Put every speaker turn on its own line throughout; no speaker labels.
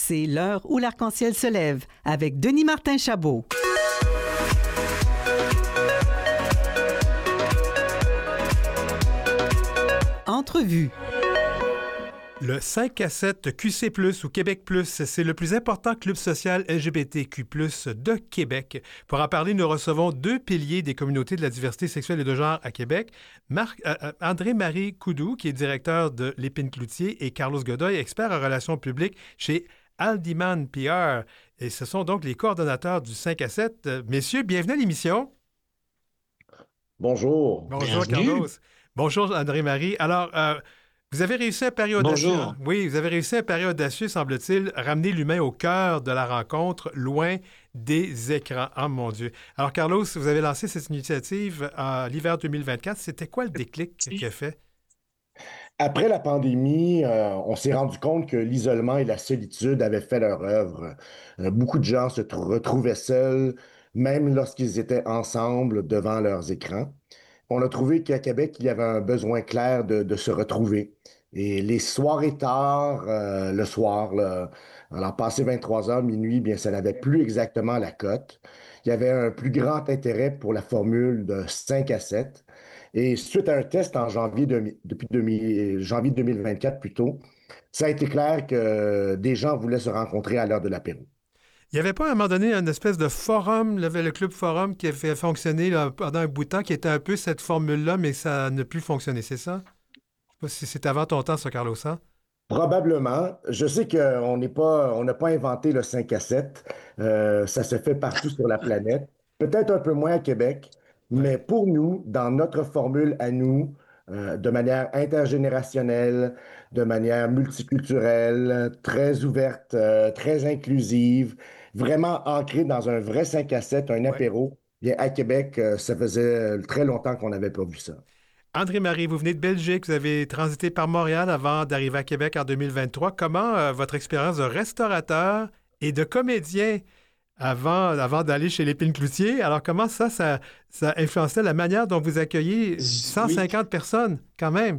C'est l'heure où l'arc-en-ciel se lève avec Denis Martin Chabot. Entrevue.
Le 5 à 7 QC+, ou Québec+, c'est le plus important club social LGBTQ+, de Québec. Pour en parler, nous recevons deux piliers des communautés de la diversité sexuelle et de genre à Québec. André-Marie Coudou, qui est directeur de l'Épine Cloutier, et Carlos Godoy, expert en relations publiques chez Aldiman PR. Et ce sont donc les coordonnateurs du 5 à 7. Messieurs, bienvenue à l'émission.
Bonjour.
Bonjour,
Bienvenue.
Carlos. Bonjour, André-Marie. Alors, vous avez réussi un pari audacieux.
Bonjour.
Oui, vous avez réussi un pari audacieux, semble-t-il, ramener l'humain au cœur de la rencontre, loin des écrans. Oh mon Dieu. Alors, Carlos, vous avez lancé cette initiative à l'hiver 2024. C'était quoi le déclic qui a fait?
Après la pandémie, on s'est rendu compte que l'isolement et la solitude avaient fait leur œuvre. Beaucoup de gens se retrouvaient seuls, même lorsqu'ils étaient ensemble devant leurs écrans. On a trouvé qu'à Québec, il y avait un besoin clair de se retrouver. Et les soirées tard, le soir, là, alors passé 23 heures, minuit, bien, ça n'avait plus exactement la cote. Il y avait un plus grand intérêt pour la formule de 5 à 7. Et suite à un test en janvier 2024 plutôt, ça a été clair que des gens voulaient se rencontrer à l'heure de l'apéro.
Il n'y avait pas à un moment donné une espèce de forum, le club forum qui a fait fonctionner là, pendant un bout de temps, qui était un peu cette formule-là, mais ça n'a plus fonctionné, c'est ça? Je ne sais pas si c'est avant ton temps, ça, Carlos, hein?
Probablement. Je sais qu'on on n'a pas inventé le 5 à 7. Ça se fait partout sur la planète. Peut-être un peu moins à Québec,
Ouais.
mais pour nous, dans notre formule à nous, de manière intergénérationnelle, de manière multiculturelle, très ouverte, très inclusive, vraiment ancrée dans un vrai 5 à 7, un
Ouais.
apéro, bien à Québec, ça faisait très longtemps qu'on n'avait pas vu ça.
André-Marie, vous venez de Belgique, vous avez transité par Montréal avant d'arriver à Québec en 2023. Comment votre expérience de restaurateur et de comédien avant d'aller chez l'Épine Cloutier, alors comment ça influençait la manière dont vous accueillez
Oui.
150 personnes, quand même?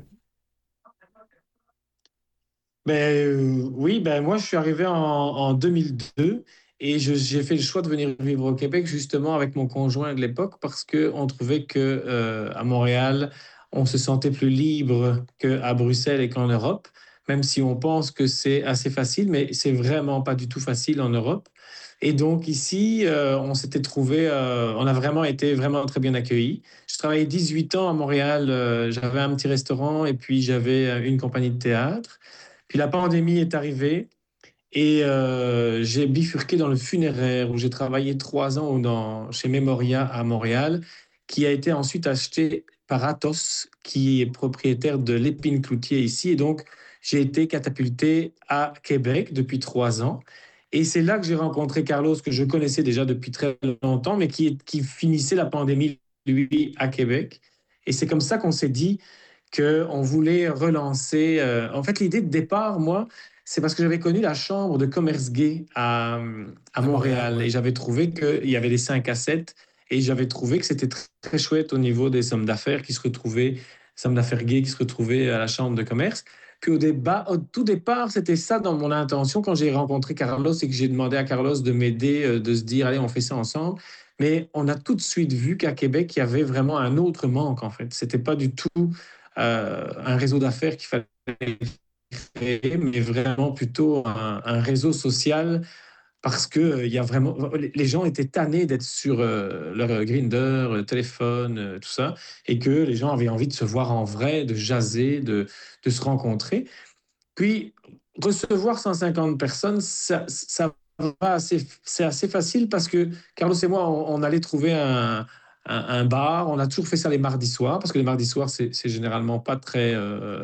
Oui, moi je suis arrivé en 2002 et j'ai fait le choix de venir vivre au Québec justement avec mon conjoint de l'époque parce qu'on trouvait que à Montréal, on se sentait plus libre qu'à Bruxelles et qu'en Europe, même si on pense que c'est assez facile, mais c'est vraiment pas du tout facile en Europe. Et donc ici, on s'était trouvé, on a vraiment été vraiment très bien accueillis. Je travaillais 18 ans à Montréal, j'avais un petit restaurant et puis j'avais une compagnie de théâtre. Puis la pandémie est arrivée et j'ai bifurqué dans le funéraire où j'ai travaillé 3 ans chez Memoria à Montréal, qui a été ensuite acheté par Atos, qui est propriétaire de l'Épine Cloutier ici. Et donc, j'ai été catapulté à Québec depuis 3 ans. Et c'est là que j'ai rencontré Carlos, que je connaissais déjà depuis très longtemps, mais qui finissait la pandémie, lui, à Québec. Et c'est comme ça qu'on s'est dit qu'on voulait relancer. En fait, l'idée de départ, moi, c'est parce que j'avais connu la chambre de commerce gay à
Montréal,
Montréal
ouais.
et j'avais trouvé qu'il y avait des 5 à 7 et j'avais trouvé que c'était très, très chouette au niveau des sommes d'affaires sommes d'affaires gays qui se retrouvaient à la chambre de commerce. Puis au tout départ, c'était ça dans mon intention quand j'ai rencontré Carlos et que j'ai demandé à Carlos de m'aider, de se dire, allez, on fait ça ensemble. Mais on a tout de suite vu qu'à Québec, il y avait vraiment un autre manque, en fait. C'était pas du tout un réseau d'affaires qu'il fallait créer, mais vraiment plutôt un réseau social parce que il y a vraiment les gens étaient tannés d'être sur leur Grindr, téléphone, tout ça, et que les gens avaient envie de se voir en vrai, de jaser, de se rencontrer. Puis recevoir 150 personnes, ça va c'est assez facile parce que Carlos et moi, on allait trouver un bar. On a toujours fait ça les mardis soirs parce que les mardis soirs, c'est généralement pas très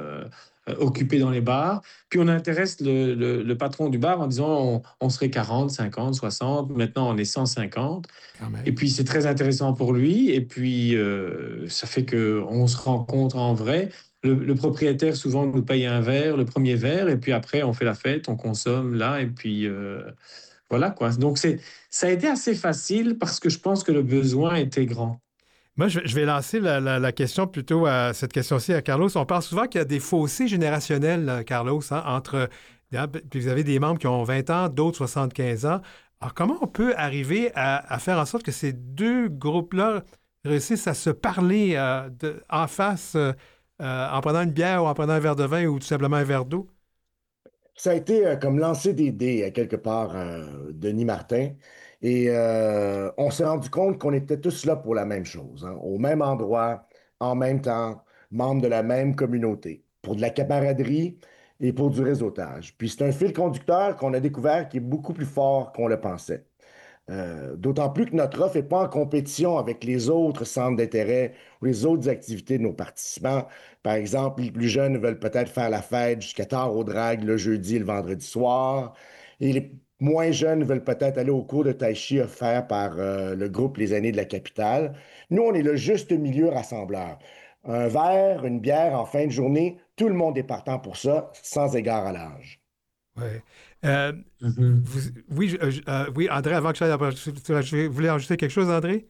occupé dans les bars. Puis on intéresse le patron du bar en disant on serait 40, 50, 60. Maintenant, on est 150.
Quand
Et
même.
puis c'est très intéressant pour lui. Et puis ça fait qu'on se rencontre en vrai. Le propriétaire souvent nous paye un verre, le premier verre, et puis après on fait la fête, on consomme là, et puis voilà quoi. Donc ça a été assez facile parce que je pense que le besoin était grand.
Moi, je vais lancer la question plutôt à cette question-ci à Carlos. On parle souvent qu'il y a des fossés générationnels, Carlos, hein, entre Puis vous avez des membres qui ont 20 ans, d'autres 75 ans. Alors, comment on peut arriver à faire en sorte que ces deux groupes-là réussissent à se parler en face en prenant une bière ou en prenant un verre de vin ou tout simplement un verre d'eau?
Ça a été comme lancer des dés quelque part, Denis Martin. Et on s'est rendu compte qu'on était tous là pour la même chose, hein, au même endroit, en même temps, membres de la même communauté, pour de la camaraderie et pour du réseautage. Puis c'est un fil conducteur qu'on a découvert qui est beaucoup plus fort qu'on le pensait. D'autant plus que notre offre n'est pas en compétition avec les autres centres d'intérêt ou les autres activités de nos participants. Par exemple, les plus jeunes veulent peut-être faire la fête jusqu'à tard au drague le jeudi et le vendredi soir. Et les moins jeunes veulent peut-être aller au cours de tai chi offert par le groupe Les Aînés de la Capitale. Nous, on est le juste milieu rassembleur. Un verre, une bière en fin de journée, tout le monde est partant pour ça, sans égard à l'âge.
Ouais. Euh,
Mhm.
oui, oui, André, avant que je vous voulez ajouter quelque chose, André?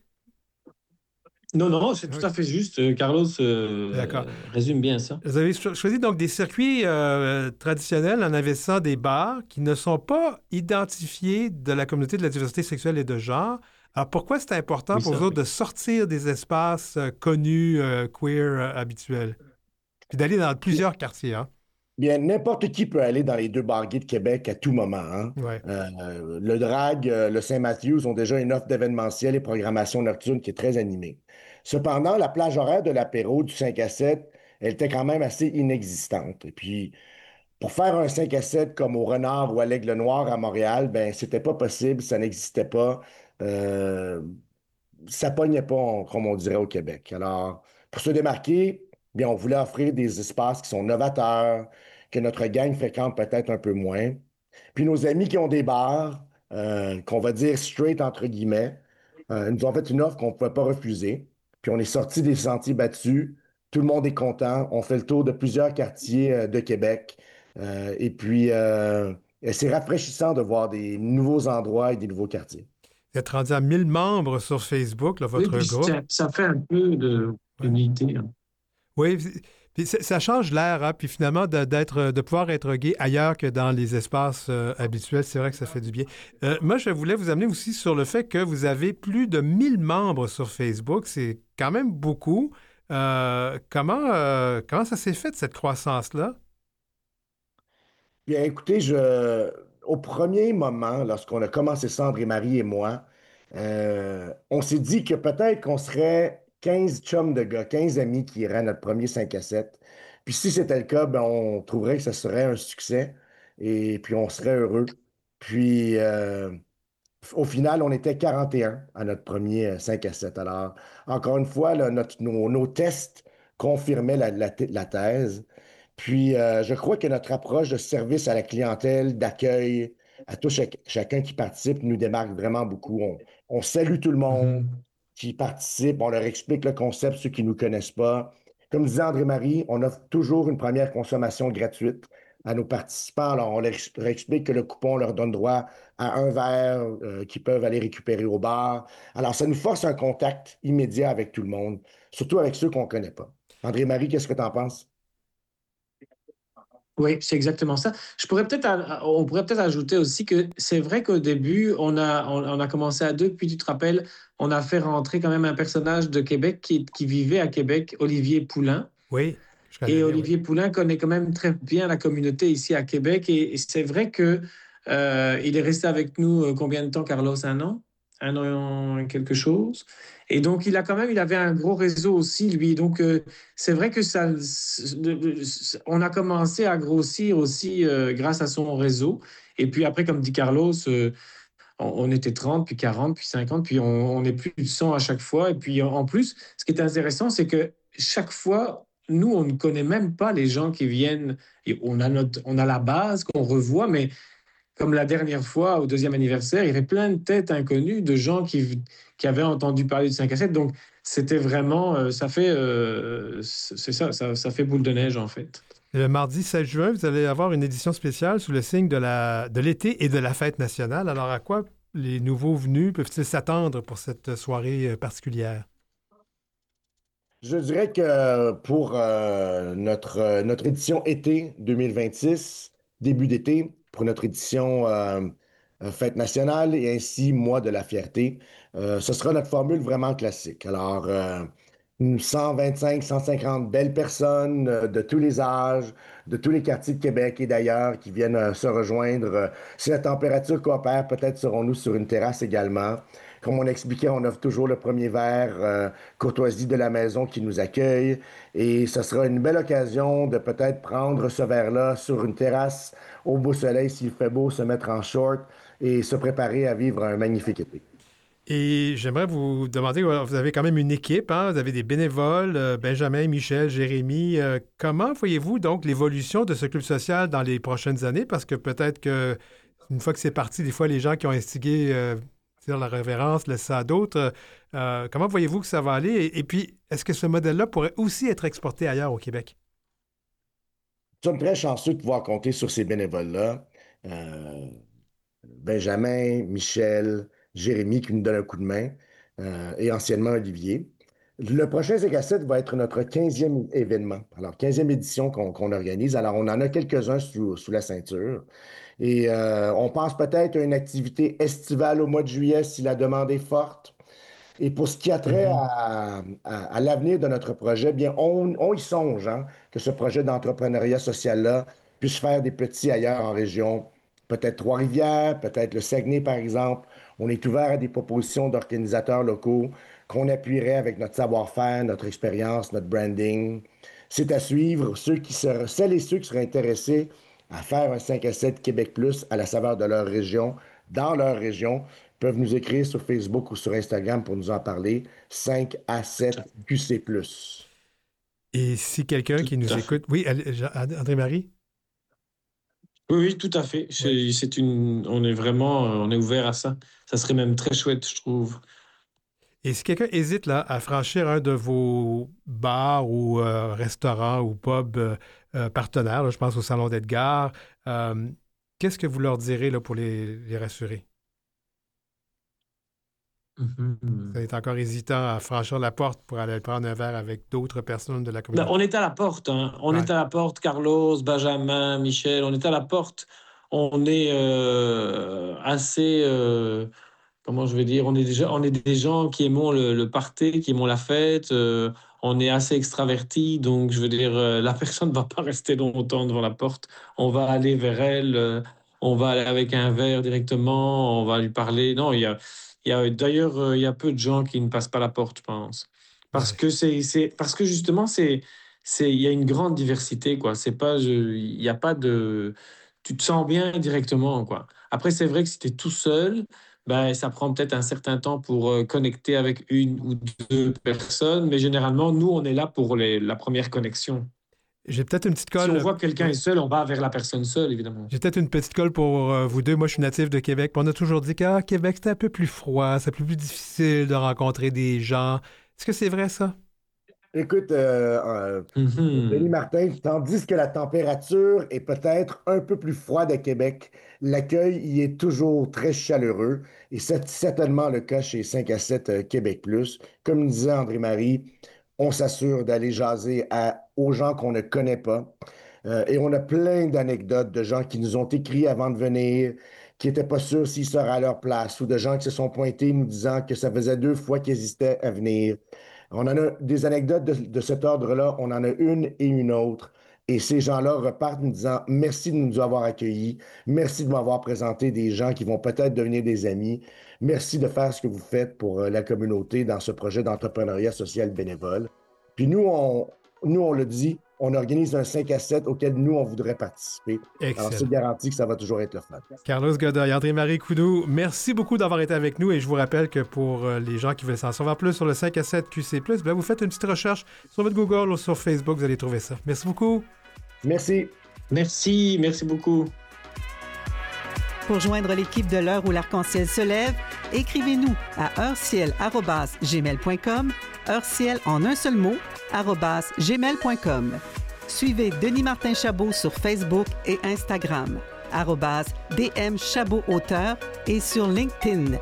Non, non, c'est tout
Oui,
à fait juste. Carlos
d'accord.
résume bien ça.
Vous avez choisi donc des circuits traditionnels en investissant des bars qui ne sont pas identifiés de la communauté de la diversité sexuelle et de genre. Alors pourquoi c'est important
Oui,
pour vous
ça,
autres
oui.
de sortir des espaces connus, queer, habituels, puis d'aller dans plusieurs quartiers, hein?
Bien, n'importe qui peut aller dans les deux bar gays de Québec à tout moment, hein.
Ouais.
Le Drag, le Saint-Mathieu ont déjà une offre d'événementiel et programmation nocturne qui est très animée. Cependant, la plage horaire de l'apéro du 5 à 7, elle était quand même assez inexistante. Et puis, pour faire un 5 à 7 comme au Renard ou à l'Aigle Noir à Montréal, ben, c'était pas possible, ça n'existait pas. Euh, Ça pognait pas, comme on dirait au Québec. Alors, pour se démarquer, bien, on voulait offrir des espaces qui sont novateurs, que notre gang fréquente peut-être un peu moins. Puis nos amis qui ont des bars, qu'on va dire straight entre guillemets, nous ont fait une offre qu'on ne pouvait pas refuser. Puis on est sorti des sentiers battus. Tout le monde est content. On fait le tour de plusieurs quartiers de Québec. Et puis, c'est rafraîchissant de voir des nouveaux endroits et des nouveaux quartiers.
Vous êtes rendu à 1000 membres sur Facebook, là,
Oui,
votre
puis
groupe.
ça fait un peu
Ouais.
d'unité, hein.
Oui, puis ça change l'air, hein, puis finalement, de pouvoir être gay ailleurs que dans les espaces habituels, c'est vrai que ça fait du bien. Moi, je voulais vous amener aussi sur le fait que vous avez plus de 1000 membres sur Facebook. C'est quand même beaucoup. Comment ça s'est fait, cette croissance-là?
Bien, écoutez, au premier moment, lorsqu'on a commencé Sandre et Marie et moi, on s'est dit que peut-être qu'on serait 15 chums de gars, 15 amis qui iraient à notre premier 5 à 7. Puis si c'était le cas, ben, on trouverait que ça serait un succès et puis on serait heureux. Puis au final, on était 41 à notre premier 5 à 7. Alors, encore une fois, là, nos tests confirmaient la thèse. Puis, je crois que notre approche de service à la clientèle, d'accueil, à chacun qui participe, nous démarque vraiment beaucoup. On salue tout le monde
Mhm.
qui participe, on leur explique le concept, ceux qui ne nous connaissent pas. Comme disait André-Marie, on offre toujours une première consommation gratuite à nos participants. Alors, leur explique que le coupon leur donne droit à un verre qu'ils peuvent aller récupérer au bar. Alors, ça nous force un contact immédiat avec tout le monde, surtout avec ceux qu'on ne connaît pas. André-Marie, qu'est-ce que tu en penses?
Oui, c'est exactement ça. On pourrait peut-être ajouter aussi que c'est vrai qu'au début, on a commencé à deux, puis tu te rappelles, on a fait rentrer quand même un personnage de Québec qui vivait à Québec, Olivier Poulain.
Oui, je connais
Et
bien, oui.
Olivier Poulain connaît quand même très bien la communauté ici à Québec. Et c'est vrai que il est resté avec nous combien de temps, Carlos? Un an? Un an et quelque chose. Et donc, il avait un gros réseau aussi, lui. Donc, c'est vrai que on a commencé à grossir aussi grâce à son réseau. Et puis après, comme dit Carlos, on était 30, puis 40, puis 50, puis on est plus de 100 à chaque fois. Et puis en plus, ce qui est intéressant, c'est que chaque fois, nous, on ne connaît même pas les gens qui viennent. Et on a la base qu'on revoit, mais comme la dernière fois, au deuxième anniversaire, il y avait plein de têtes inconnues de gens qui avaient entendu parler du 5 à 7. Donc, c'était vraiment, c'est ça, ça fait boule de neige, en fait.
Le mardi 16 juin, vous allez avoir une édition spéciale sous le signe de l'été et de la fête nationale. Alors, à quoi les nouveaux venus peuvent-ils s'attendre pour cette soirée particulière?
Je dirais que pour notre édition été 2026, début d'été, pour notre édition Fête nationale et ainsi Mois de la fierté. Ce sera notre formule vraiment classique. Alors, 125, 150 belles personnes de tous les âges, de tous les quartiers de Québec et d'ailleurs qui viennent se rejoindre. Si la température coopère, peut-être serons-nous sur une terrasse également. Comme on expliquait, on offre toujours le premier verre, courtoisie de la maison qui nous accueille. Et ce sera une belle occasion de peut-être prendre ce verre-là sur une terrasse au beau soleil, s'il fait beau, se mettre en short et se préparer à vivre un magnifique été.
Et j'aimerais vous demander, vous avez quand même une équipe, hein? Vous avez des bénévoles, Benjamin, Michel, Jérémy. Comment voyez-vous donc l'évolution de ce club social dans les prochaines années? Parce que peut-être que une fois que c'est parti, des fois, les gens qui ont instigé la révérence laissent ça à d'autres. Comment voyez-vous que ça va aller? Et puis, est-ce que ce modèle-là pourrait aussi être exporté ailleurs au Québec?
Nous sommes très chanceux de pouvoir compter sur ces bénévoles-là. Euh, Benjamin, Michel, Jérémy qui nous donne un coup de main et anciennement Olivier. Le prochain 5 à 7 va être notre 15e événement. Alors, 15e édition qu'on organise. Alors, on en a quelques-uns sous la ceinture. Et on pense peut-être à une activité estivale au mois de juillet si la demande est forte. Et pour ce qui a trait à l'avenir de notre projet, bien, on y songe, hein, que ce projet d'entrepreneuriat social-là puisse faire des petits ailleurs en région, peut-être Trois-Rivières, peut-être le Saguenay, par exemple. On est ouvert à des propositions d'organisateurs locaux qu'on appuierait avec notre savoir-faire, notre expérience, notre branding. C'est à suivre. Celles et ceux qui seraient intéressés à faire un 5 à 7 Québec Plus à la saveur de leur région, dans leur région, peuvent nous écrire sur Facebook ou sur Instagram pour nous en parler. 5 à 7 QC+.
Et si quelqu'un qui nous écoute... Oui, André-Marie?
Oui, tout à fait. On est vraiment, on est ouvert à ça. Ça serait même très chouette, je trouve.
Et si quelqu'un hésite là, à franchir un de vos bars ou restaurants ou pubs partenaires, là, je pense au Salon d'Edgar, qu'est-ce que vous leur direz là, pour les rassurer? Vous êtes encore hésitant à franchir la porte pour aller prendre un verre avec d'autres personnes de la communauté?
On est à la porte, hein. On est à la porte, Carlos, Benjamin, Michel, on est à la porte. On est assez, comment je vais dire, on est des gens qui aimons le party, qui aimons la fête. On est assez extravertis, donc je veux dire, la personne ne va pas rester longtemps devant la porte. On va aller vers elle, on va aller avec un verre directement, on va lui parler. Non, d'ailleurs, il y a peu de gens qui ne passent pas la porte, je pense. Parce
Ouais.
parce que justement, il y a une grande diversité, quoi. C'est pas, il y a pas de, tu te sens bien directement, quoi. Après, c'est vrai que si tu es tout seul, ben, ça prend peut-être un certain temps pour connecter avec une ou deux personnes, mais généralement, nous, on est là pour la première connexion.
J'ai peut-être une petite
Si on
colle.
voit que quelqu'un est seul, on va vers la personne seule, évidemment.
J'ai peut-être une petite colle pour vous deux. Moi, je suis natif de Québec. Puis on a toujours dit que Québec, c'était un peu plus froid, c'est plus difficile de rencontrer des gens. Est-ce que c'est vrai, ça?
Écoute, Denis
Mhm.
Martin, tandis que la température est peut-être un peu plus froide à Québec, l'accueil y est toujours très chaleureux et c'est certainement le cas chez 5 à 7 Québec Plus. Comme disait André-Marie, on s'assure d'aller jaser aux gens qu'on ne connaît pas. Et on a plein d'anecdotes de gens qui nous ont écrit avant de venir, qui n'étaient pas sûrs s'ils seraient à leur place, ou de gens qui se sont pointés nous disant que ça faisait 2 fois qu'ils hésitaient à venir. On en a des anecdotes de cet ordre-là, on en a une et une autre. Et ces gens-là repartent nous disant merci de nous avoir accueillis, merci de m'avoir présenté des gens qui vont peut-être devenir des amis, merci de faire ce que vous faites pour la communauté dans ce projet d'entrepreneuriat social bénévole. Puis nous, on le dit, on organise un 5 à 7 auquel nous, on voudrait participer. Alors, c'est
Excellent.
garanti que ça va toujours être le fun.
Carlos Godoy, André-Marie Coudou, merci beaucoup d'avoir été avec nous et je vous rappelle que pour les gens qui veulent s'en savoir plus sur le 5 à 7 QC+, ben vous faites une petite recherche sur votre Google ou sur Facebook, vous allez trouver ça. Merci beaucoup.
Merci.
Merci beaucoup.
Pour joindre l'équipe de l'heure où l'arc-en-ciel se lève, écrivez-nous à heureciel@gmail.com, heureciel en un seul mot, @gmail.com. Suivez Denis Martin Chabot sur Facebook et Instagram, @DM Chabot Auteur et sur LinkedIn,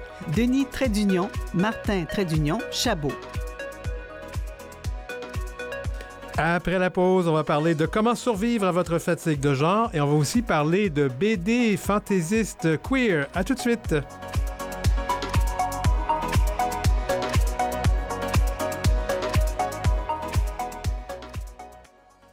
Denis Martin Chabot.
Après la pause, on va parler de comment survivre à votre fatigue de genre et on va aussi parler de BD fantaisiste queer. À tout de suite!